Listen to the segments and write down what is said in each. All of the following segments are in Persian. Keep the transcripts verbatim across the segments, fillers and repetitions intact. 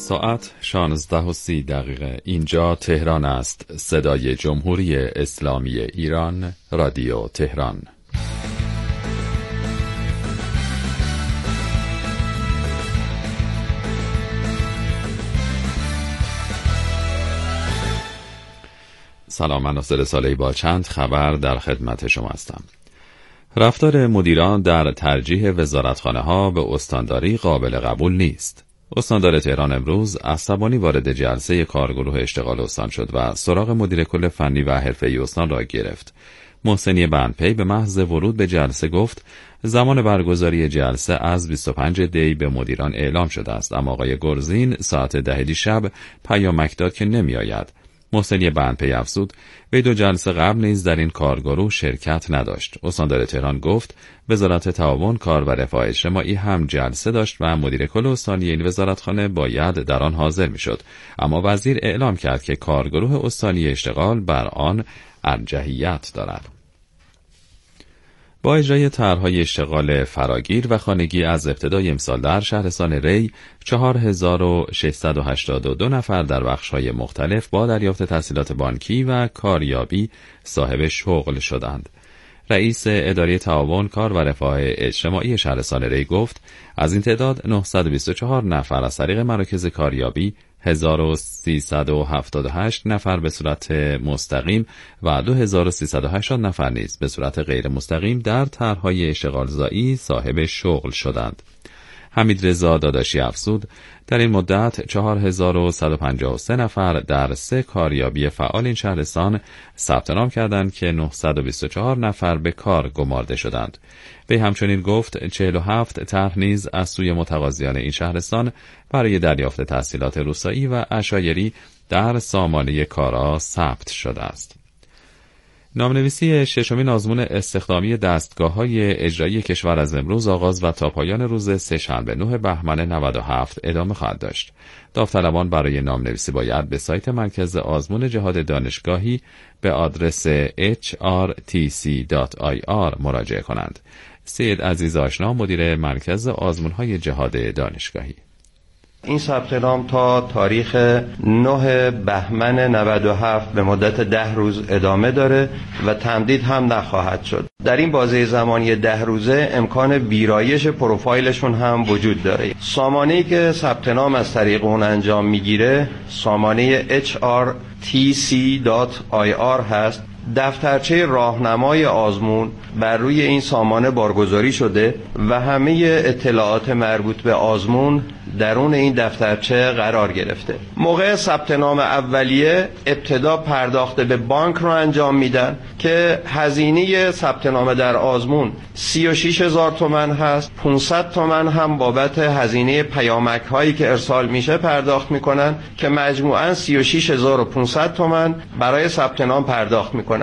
ساعت شانزده و سی دقیقه. اینجا تهران است. صدای جمهوری اسلامی ایران، رادیو تهران. سلام، من ناصر صالحی با چند خبر در خدمت شما هستم. رفتار مدیران در ترجیح وزارتخانه ها به استانداری قابل قبول نیست. استاندار تهران امروز عصبانی وارد جلسه کارگروه اشتغال استان شد و سراغ مدیر کل فنی و حرفه‌ای استان را گرفت. محسنی بندپی به محض ورود به جلسه گفت زمان برگزاری جلسه از بیست و پنج دی به مدیران اعلام شده است، اما آقای گرزین ساعت ده دیشب پیامک داد که نمی آید. محسنی بندپی افزود وی دو جلسه قبل نیز در این کارگروه شرکت نداشت. استاندار تهران گفت وزارت تعاون، کار و رفاه اجتماعی هم جلسه داشت و مدیر کل استانی این وزارتخانه باید در آن حاضر میشد، اما وزیر اعلام کرد که کارگروه استانی اشتغال بر آن ارجحیت دارد. با اجرای طرح‌های اشتغال فراگیر و خانگی از ابتدای امسال در شهرستان ری چهار هزار و ششصد و هشتاد و دو نفر در بخش‌های مختلف با دریافت تسهیلات بانکی و کاریابی صاحب شغل شدند. رئیس اداره تعاون، کار و رفاه اجتماعی شهرستان ری گفت از این تعداد نهصد و بیست و چهار نفر از طریق مراکز کاریابی، هزار و سیصد و هفتاد و هشت نفر به صورت مستقیم و دو هزار و سیصد و هشتاد نفر نیز به صورت غیر مستقیم در طرح‌های اشتغالزایی صاحب شغل شدند. حمیدرضا داداشی افزود در این مدت چهار هزار و صد و پنجاه و سه نفر در سه کاریابی فعال این شهرستان ثبت نام کردند که نهصد و بیست و چهار نفر به کار گمارده شدند. وی همچنین گفت چهل و هفت طرح نیز از سوی متقاضیان این شهرستان برای دریافت تسهیلات روستایی و عشایری در سامانه کارا ثبت شده است. نامنویسی ششمین آزمون استخدامی دستگاه‌های اجرایی کشور از امروز آغاز و تا پایان روز سه‌شنبه نه بهمن نود و هفت ادامه خواهد داشت. داوطلبان برای نامنویسی باید به سایت مرکز آزمون جهاد دانشگاهی به آدرس اچ آر تی سی دات آی آر مراجعه کنند. سید عزیز آشنا، مدیر مرکز آزمون‌های جهاد دانشگاهی: این ثبت نام تا تاریخ نه بهمن نود و هفت به مدت ده روز ادامه داره و تمدید هم نخواهد شد. در این بازه زمانی ده روزه امکان ویرایش پروفایلشون هم وجود داره. سامانه‌ای که ثبت نام از طریق اون انجام میگیره سامانه اچ آر تی سی دات آی آر هست. دفترچه راهنمای آزمون بر روی این سامانه بارگذاری شده و همه اطلاعات مربوط به آزمون درون این دفترچه قرار گرفته. موقع ثبت نام اولیه ابتدا پرداخت به بانک رو انجام میدن که هزینه ثبت نام در آزمون سی و شش هزار تومان هست. پانصد تومان هم بابت هزینه پیامک هایی که ارسال میشه پرداخت میکنن که مجموعاً سی و شش هزار و پانصد تومان برای ثبت نام پرداخت میکنن.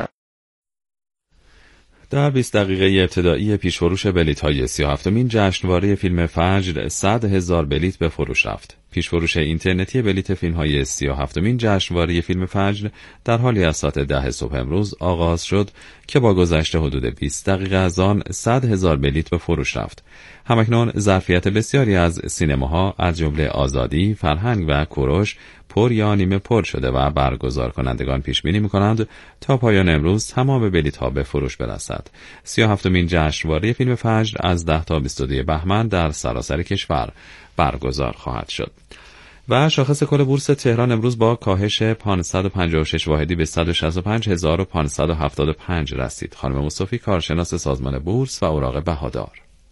در بیست دقیقه ابتدایی پیشفروش بلیط‌های سی و هفتمین جشنواره فیلم فجر صد هزار بلیط به فروش رفت. پیشفروش اینترنتی بلیط فیلم‌های سی و هفتمین جشنواره فیلم فجر در حالی از ساعت ده صبح امروز آغاز شد که با گذشت حدود بیست دقیقه از آن صد هزار بلیط به فروش رفت. همکنون ظرفیت بسیاری از سینماها از جمله آزادی، فرهنگ و کوروش پر یا نیمه پر شده و برگزار کنندگان پیش بینی می‌کنند تا پایان امروز تمام بلیط‌ها به فروش برسد. سی و هفتمین جشنواره فیلم فجر از ده تا بیست و دو بهمن در سراسر کشور برگزار خواهد شد. و شاخص کل بورس تهران امروز با کاهش پانصد و پنجاه و شش واحدی به صد و شصت و پنج هزار و پانصد و هفتاد و پنج رسید. خانم مصطفی، کارشناس سازمان بورس و اوراق بهادار: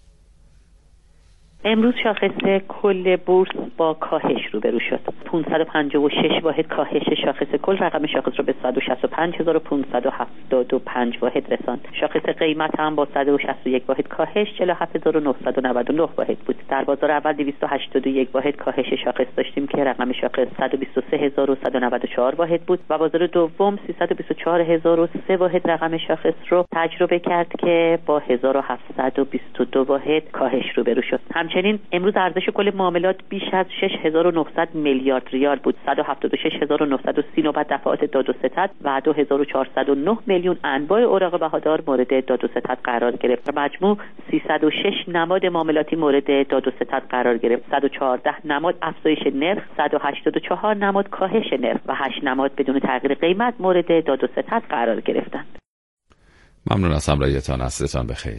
امروز شاخص کل بورس با کاهش روبرو شد. پانصد و پنجاه و شش واحد کاهش شاخص کل رقم شاخص را به صد و شصت و پنج هزار و پانصد و هفتاد و پنج واحد رساند. شاخص قیمت هم با صد و شصت و یک واحد کاهش چهل و هفت هزار و نهصد و نود و نه واحد بود. در بازار اول دویست و هشتاد و یک واحد کاهش شاخص داشتیم که رقم شاخص صد و بیست و سه هزار و صد و نود و چهار واحد بود و بازار دوم سیصد و بیست و چهار هزار و سه واحد رقم شاخص رو تجربه کرد که با هزار و هفتصد و بیست و دو واحد کاهش روبرو شد. همچنین همچنین امروز ارزش کل معاملات بیش از شش هزار و نهصد میلیارد ریال بود. صد و هفتاد و شش هزار و نهصد و سی نوبت دفعات داد و ستد و دو هزار و چهارصد و نه میلیون انواع اوراق بهادار مورد داد و ستد قرار گرفت. مجموع سیصد و شش نماد معاملاتی مورد داد و ستد قرار گرفت. صد و چهارده نماد افزایش نرخ، صد و هشتاد و چهار نماد کاهش نرخ و هشت نماد بدون تغییر قیمت مورد داد و ستد قرار گرفتند. ممنون از همراهیتان. عصرتان بخیر.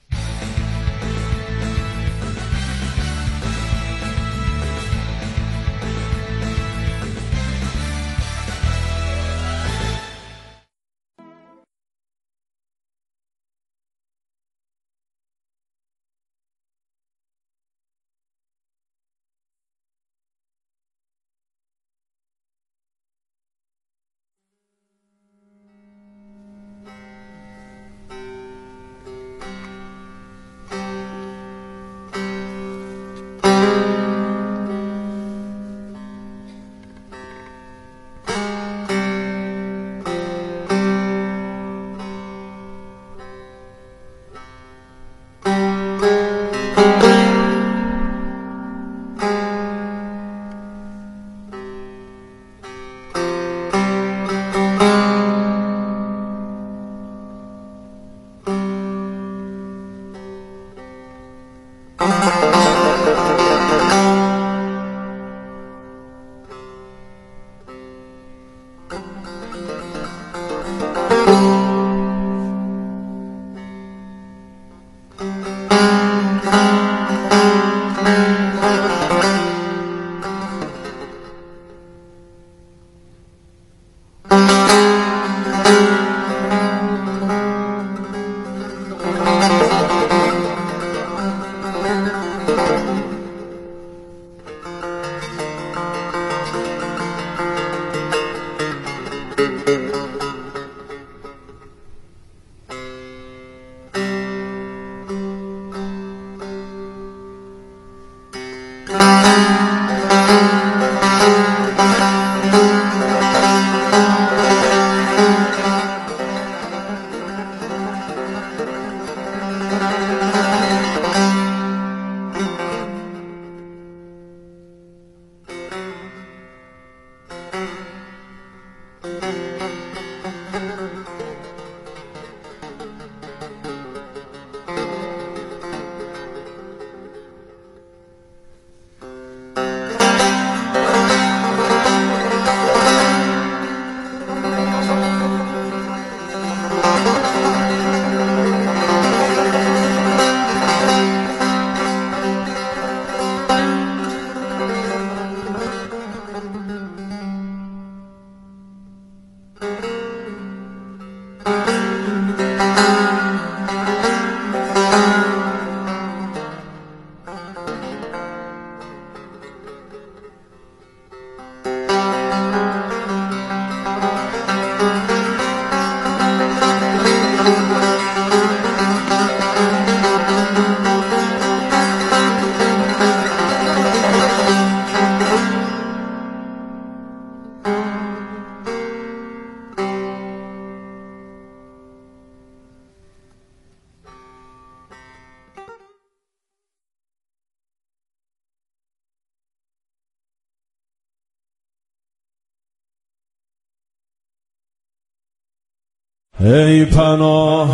ای پناه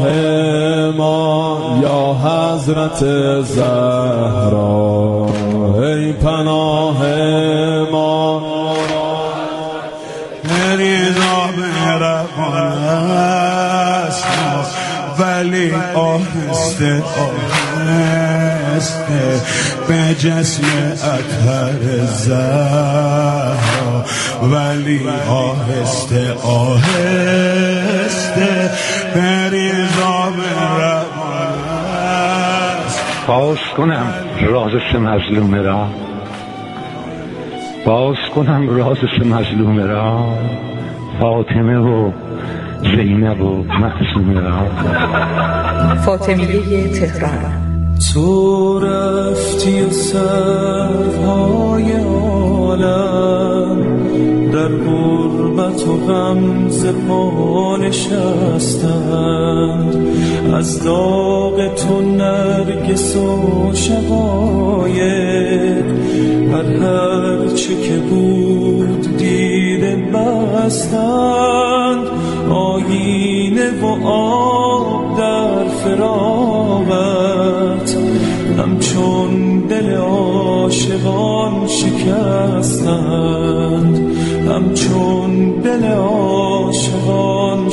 ما یا حضرت زهرا، ای پناه ما مریضا برقانست ولی آهسته آهسته به جسم اطهر زهرا، ولی آهسته آهسته مریضا برقانست. باز کنم راز سه مظلومه را، باز کنم راز سه مظلومه را، فاطمه و زینب و معصومه را. فاطمیه تهران تو رفتی و سرهای عالم در غربت و غم ز پا نشستند، از داغ تو نرگس و شقایق هر هر چه که بود دیده بستند، آینه و آب در فراغت همچون دل عاشقان شکستند، همچون دل عاشقان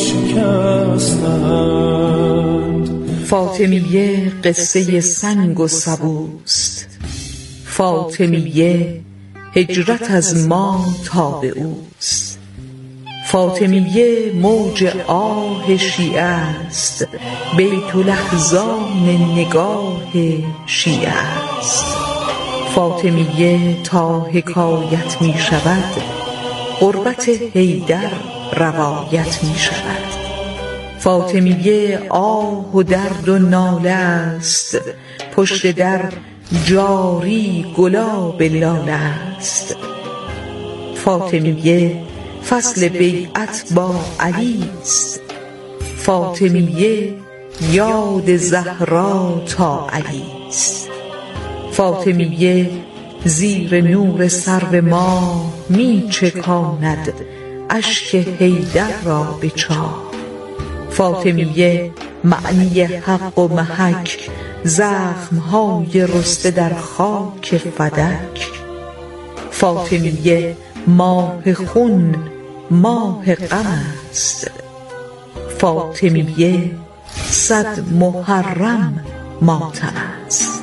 شکستند. فاطمیه قصه سنگ و سبوست، فاطمیه هجرت از ما تا به اوست. فاطمیه موج آه شیعه است، بیت لحظان نگاه شیعه است. فاطمیه تا حکایت می شود، غربت حیدر روایت می شود. فاطمیه آه و درد و ناله است، پشت در جاری گلاب لاله است. فاطمیه فصل بیعت با علی است، فاطمیه یاد زهرا تا علی است. فاطمیه زیر نور سرو ما می چکاند اشک حیدر را به چاه. فاطمیه معنی حق و محک، زخمهای رسته در خاک فدک. فاطمیه ماه خون ماه غم است، فاطمیه صد محرم ماتم است.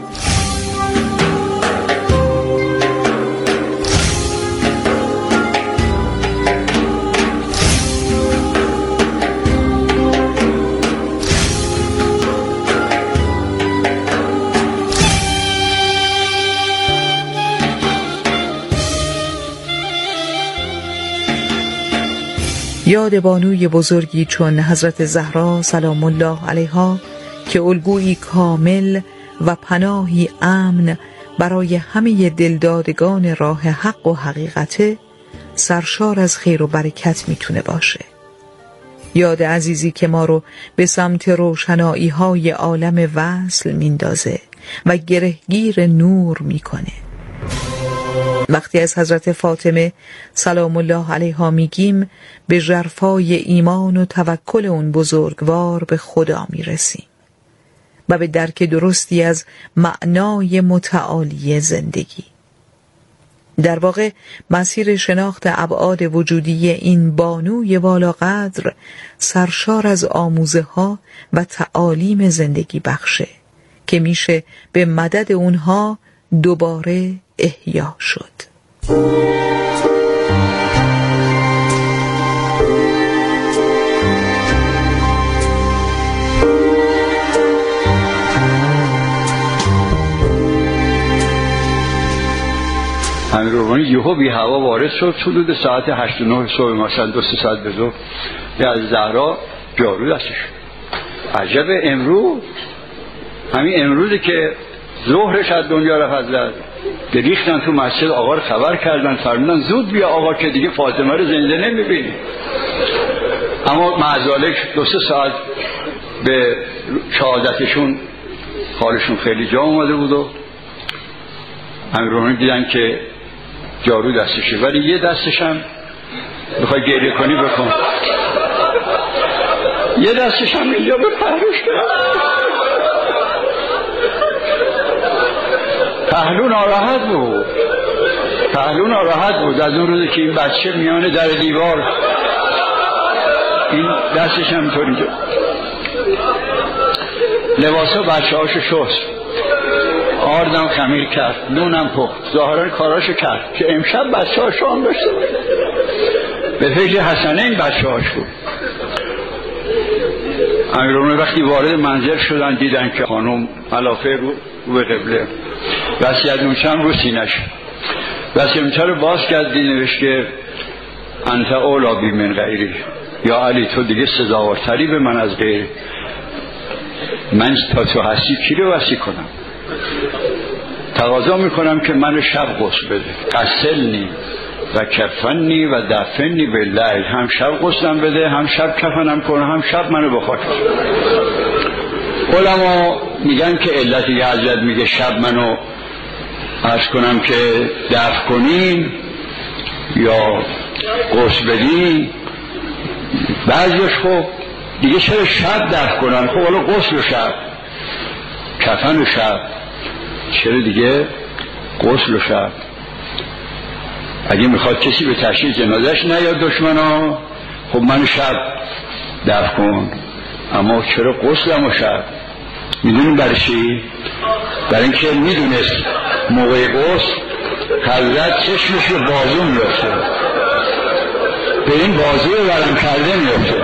یاد بانوی بزرگی چون حضرت زهرا سلام الله علیها که الگویی کامل و پناهی امن برای همه دلدادگان راه حق و حقیقت، سرشار از خیر و برکت میتونه باشه. یاد عزیزی که ما رو به سمت روشنایی های عالم وصل میندازه و گرهگیر نور میکنه. وقتی از حضرت فاطمه سلام الله علیها میگیم، به ژرفای ایمان و توکل اون بزرگوار به خدا میرسیم و به درک درستی از معنای متعالی زندگی. در واقع مسیر شناخت ابعاد وجودی این بانوی والاقدر سرشار از آموزه ها و تعالیم زندگی بخشه که میشه به مدد اونها دوباره احیا شد. امیر روحانی یهو بی هوا وارد شد، حدود ساعت هشت و نه صبح، مثلا دو سه ساعت به ظهر، از زهرا جارو دستش. عجب، امروز همین امروزی که ظهرش از دنیا رفت زد، ریختن تو مسجد، آقا رو خبر کردن، فرمودن زود بیا آقا که دیگه فاطمه رو زنده نمیبینی. اما معذالک دو سه ساعت به شهادتشون حالشون خیلی جا اومده بود و امیرونی دیدن که جارو دستشه، ولی یه دستش هم بخوای گریه کنی بکن، یه دستش هم اینجا به پهلوش کرد. پهلو ناراحت بود، پهلو ناراحت بود از اون روزی که این بچه میانه در دیوار، این دستش هم اینطور اینجا. لباسا بچه هاشو شست، آردم خمیر کرد، نونم پخت، ظاهران کاراشو کرد که امشب بچه هاشو هم داشته به فکر حسنه این بچه هاش بود. امیرون وقتی وارد منزل شدن دیدن که خانم ملافه رو رو به قبله، وصیت‌نامه هم رو سینه‌ش، وصیت‌نامه رو باز کرد، نوشت که انت اولا بی من غیری، یا علی تو دیگه سزاوارتری به من از غیر، من تا تو هستی کی رو وصی کنم؟ تقاضا میکنم که من شب غسل بده. غسلنی و کفنی و دفنی باللیل، هم شب غسلم بده، هم شب کفنم کنه، هم شب منو به خاک. علما میگن که علتی که حضرت میگه شب منو عرض کنم که دفن کنین یا غسل بدین، بعضیش خب دیگه چرا شب دفن کنن؟ خب حالا غسل و شب، کفن و شب، چرا دیگه غسل و شب؟ اگه میخواد کسی به تشییع جنازش نیاد دشمنا، خب من شب دفن کن، اما چرا غسلم و شب؟ میدونیم برای چی؟ برای اینکه میدونست موقع غسل حضرت چشمش به بازو میفته، به این بازو ورم کرده میفته،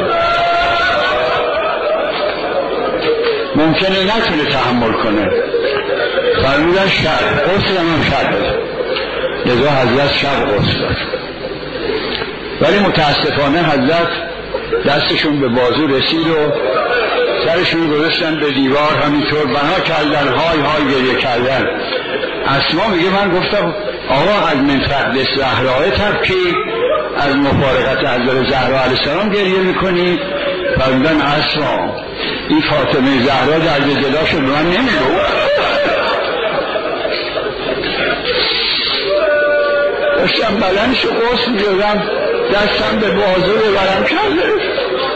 ممکنه نتونه تحمل کنه. فرمودن شب غسل هم شب بده، لذا حضرت شب غسل داد. ولی متاسفانه حضرت دستشون به بازو رسید و سرشون گذاشتن به دیوار، همینطور بنا کردن، های های گریه کردن. اسما میگه من گفتم آقا از من فقد زهرا تبکی، از مفارقت حضرت زهرا علیه السلام گریه میکنید؟ فرمودن اسما این فاطمه زهرا در جلاشو به من نمیگو. داشتم بدنشو غسل می‌دادم، دستم به بازو ببرم کرده.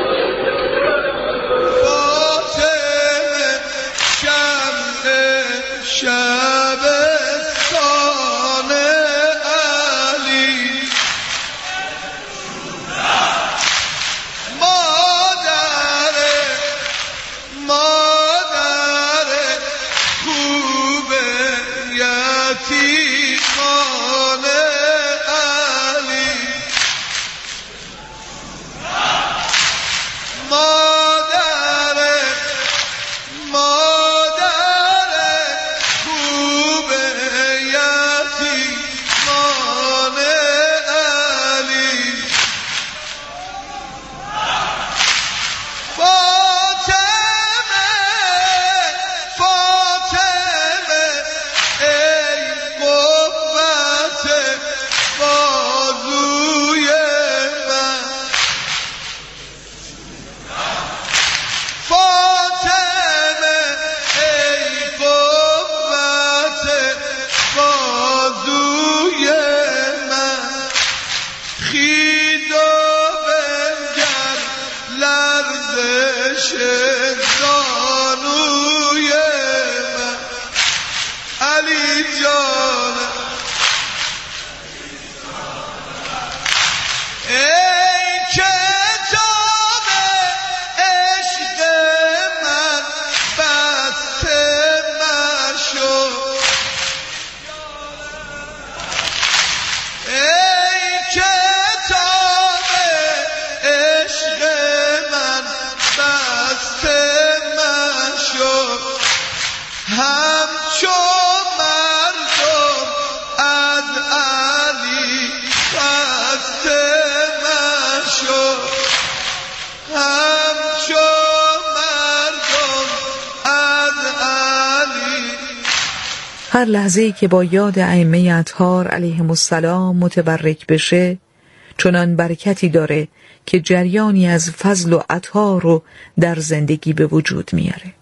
هر لحظه‌ای که با یاد ائمه اطهار علیهم السلام متبرک بشه چنان برکتی داره که جریانی از فضل و عطا رو در زندگی به وجود میاره.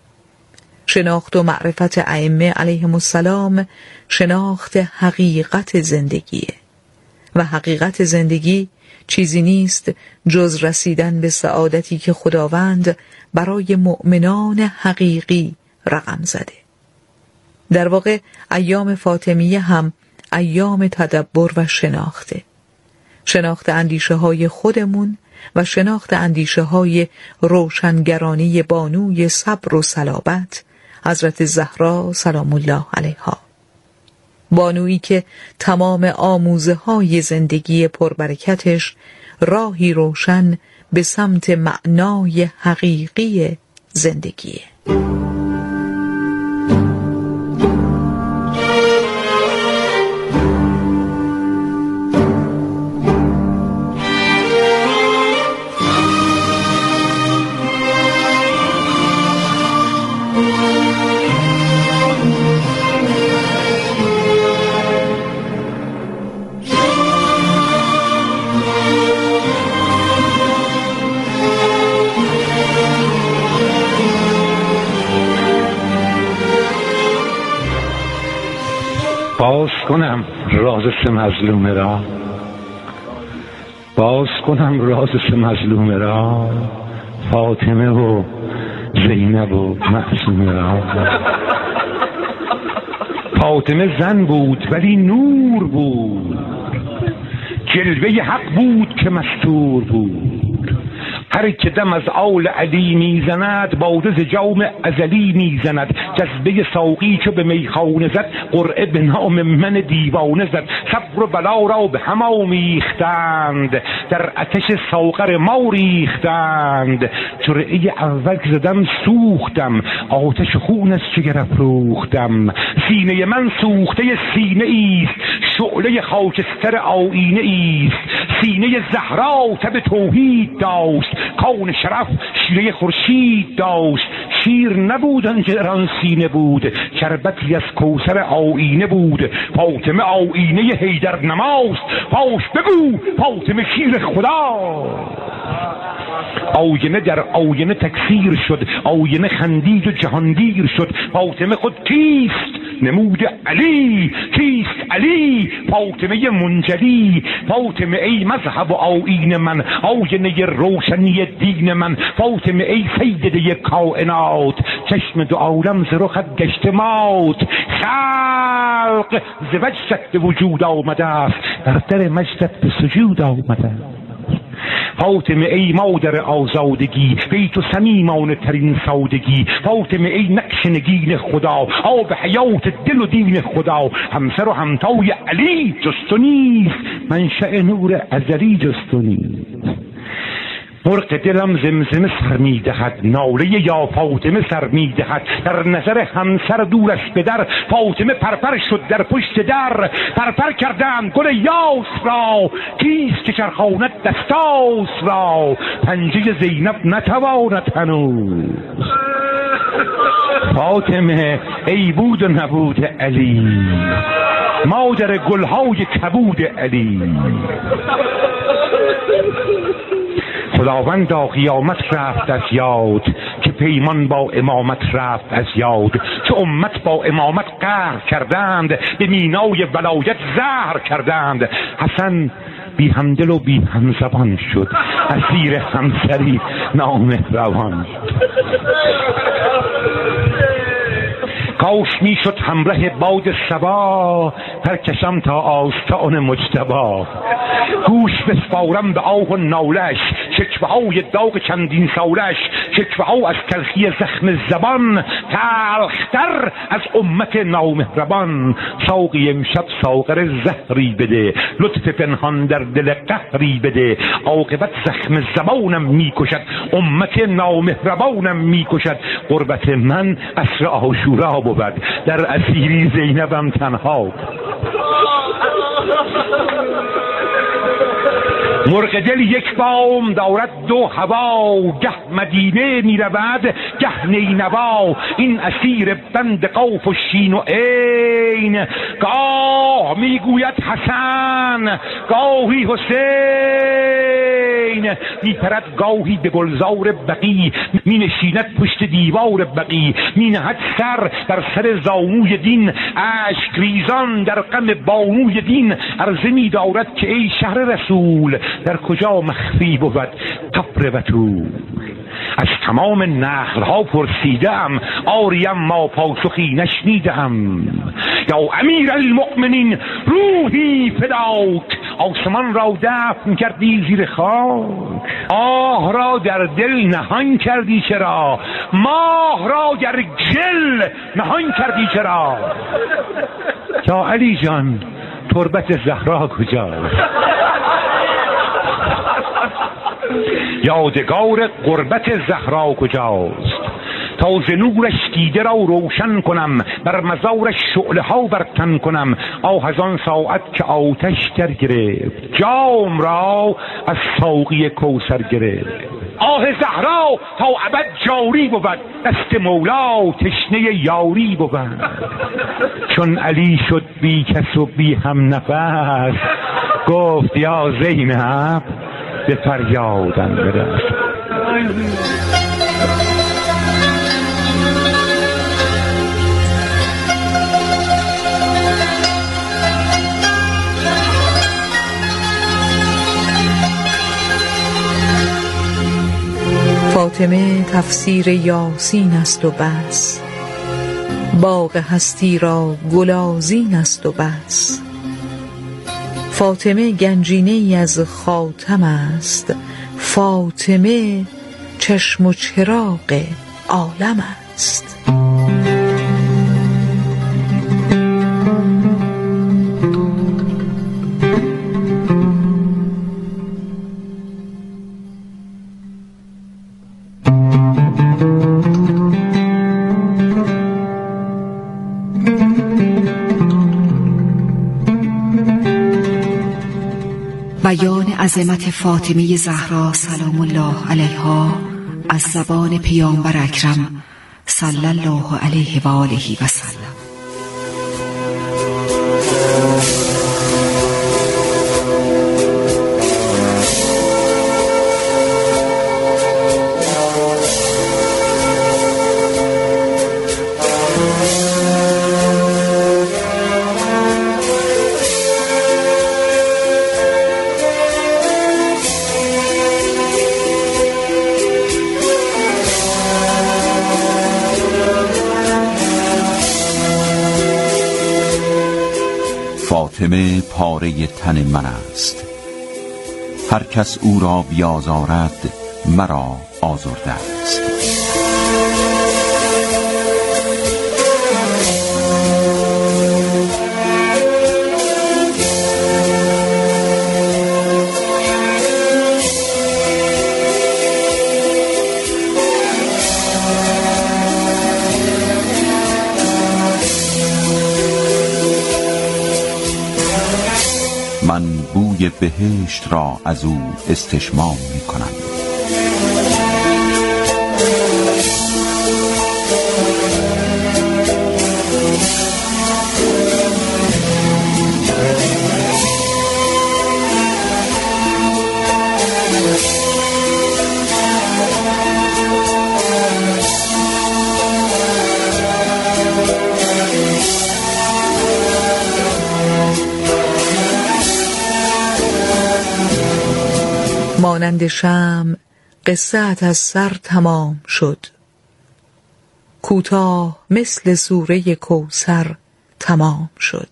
شناخت و معرفت ائمه علیهم السلام شناخت حقیقت زندگیه و حقیقت زندگی چیزی نیست جز رسیدن به سعادتی که خداوند برای مؤمنان حقیقی رقم زده. در واقع ایام فاطمیه هم ایام تدبر و شناخته، شناخت اندیشه های خودمون و شناخت اندیشه های روشنگرانی بانوی صبر و صلابت حضرت زهرا سلام الله علیها، بانویی که تمام آموزه های زندگی پربرکتش راهی روشن به سمت معنای حقیقی زندگیه. کنم راز سه مظلومه را، باز کنم راز سه مظلومه را، فاطمه و زینب و معصومه را. فاطمه زن بود ولی نور بود، جلوه حق بود که مستور بود. هر که دم از آل علی میزند، باده ز جام ازلی میزند. جذبه ساقی چو به میخانه زد، قرعه به نام من دیوانه زد. صبر و بلا را به هم آمیختند، در آتش ساغر ما ریختند. جرعه اول که زدم سوختم، آتش خون از جگر افروختم. سینه من سوخته سینه ایست، شعله خاکستر آینه ایست. سینه زهرا تب توحید داشت، کون شرف شیره خورشید داشت. شیر نبود آنچه در آن سینه بود، شربتی از کوثر آینه بود. فاطمه آینه حیدر نماست، پاش بگو فاطمه شیر خدا. آینه در آینه تکثیر شد، آینه خندید و جهانگیر شد. فاطمه خود کیست؟ نمود علی. کیست علی؟ فاطمه منجلی. فاطمه ای مذهب و آیین من، آینه روشنی دین من. فاطمه ای سیده کائنات، چشم دو عالم ز رخت گشته مات. خلق ز وجهت به وجود آمده است، در در مجدت به سجود آمده است. فاطمه ای مادر آزادگی، بیت و صمیمانه ترین سادگی. فاطمه ای نقش نگین خدا، آب حیات دل و دین خدا. همسر و همتای علی جست و نیست، منشأ نور ازلی جست و نیست. مرغ دلم زمزمه سر میدهد، ناله یا فاطمه سر میدهد. در نظر همسر دورش به در، فاطمه پرپر شد در پشت در. پرپر کردند گل یاس را، کیست که چرخاند دستاس را. پنجه زینب نتواند هنوز، فاطمه ای بود و نبود علی، مادر گلهای کبود علی. خداوندا قیامت رفت از یاد، که پیمان با امامت رفت از یاد. که امت با امامت قهر کردند، به مینای ولایت زهر کردند. حسن بی همدل و بی همزبان شد، اسیر همسری نامهربان شد. کاش می شد همراه باد صبا، پرکشم تا آستان مجتبی. گوش بسپارم به آه و نالش، شکوه های داغ چندین سالش. شکوه ها از تلخی زخم زبان، تلختر از امت نامهربان. ساقی امشب ساغر زهری بده، لطف پنهان در دل قهری بده. عاقبت زخم زبانم می کشد، امت نامهربانم می کشد. قربت من عصر عاشورا بود، در اسیری زینبم تنها. مرغ دل یک بام دارد دو هوا، گه مدینه می رود گه نینوا. این اسیر بند قاف و شین و عین، گاه می گوید حسن گاهی حسین. می پرد گاهی به گلزار بقی، می نشیند پشت دیوار بقی. می نهد سر در سر زانوی دین، اشک ریزان در غم بانوی دین. عرضه می دارد که ای شهر رسول، در کجا مخفی بود قبر بتول. از تمام نخل ها پرسیدم، آریم ما پاسخی نشنیدم. یا امیر المؤمنین روحی فداک، آسمان را دفن کردی زیر خاک. آه را در دل نهان کردی چرا، ماه را در گل نهان کردی چرا. یا علی جان تربت زهرا کجاست، یادگار قربت زهرا کجاست. تا ز نورش دیده را روشن کنم، بر مزارش شعله ها برتن کنم. آه از آن ساعت که آتش در گرفت، جام را از ساقی کوثر گرفت. آه زهرا تا ابد جاری بود، دست مولا تشنه یاری بود. چون علی شد بی کس و بی هم نفس، گفت یا زینب به فریادم برس. فاطمه تفسیر یاسین است و بس، باغ هستی را گلازین است و بس. فاطمه گنجینه ای از خاتم است، فاطمه چشم و چراغ عالم است. بیان عظمت فاطمه زهرا سلام الله علیها از زبان پیامبر اکرم صلی الله علیه و آله و سلم. فاطمه پاره تن من است، هر کس او را بیازارد مرا آزرده است. من بوی بهشت را از او استشمام می کنم. مانند شمع قصه‌ات از سر تمام شد، کوتاه مثل سوره کوثر تمام شد.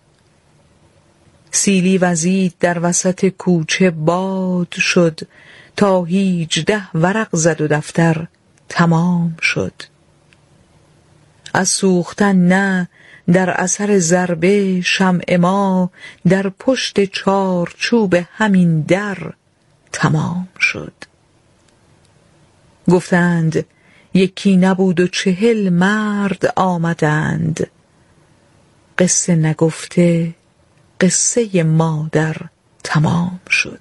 سیلی وزید در وسط کوچه باد شد، تا هیجده ورق زد و دفتر تمام شد. از سوختن نه در اثر ضربه شمع ما، در پشت چارچوب همین در تمام شد. گفتند یکی نبود و چهل مرد آمدند، قصه نگفته قصه مادر تمام شد.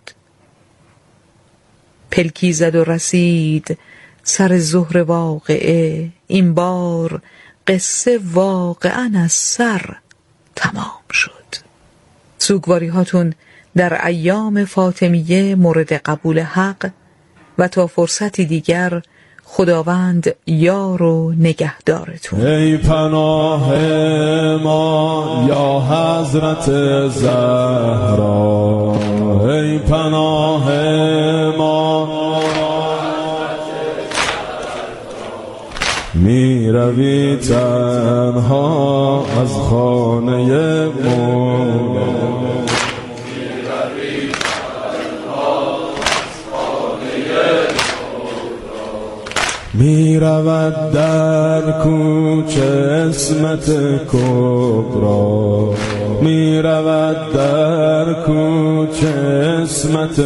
پلکی زد و رسید سر ظهر واقعه، این بار قصه واقعا از سر تمام شد. سوگواری هاتون در ایام فاطمیه مورد قبول حق و تا فرصتی دیگر خداوند یار و نگهدارتون. ای پناه ما یا حضرت زهرا، ای پناه ما می روی تنها از خانه مولا، می رود در کوچه اسمت کبرا، می رود در کوچه اسمت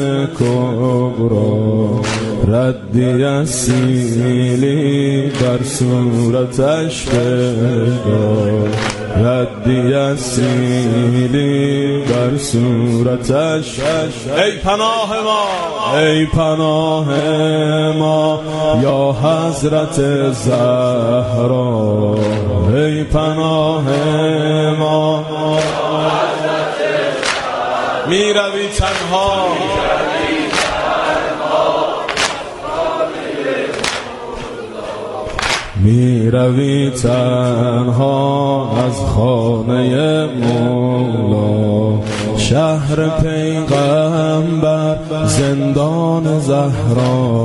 کبرا، ردی از سیلی بر صورتش بگاه، ردی از سیلی بر صورتش. ای پناه ما، ای پناه ما یا حضرت زهرا، ای پناه ما می روی تنها می روی تنها از خانه مولا، شهر پیغمبر زندان زهرا.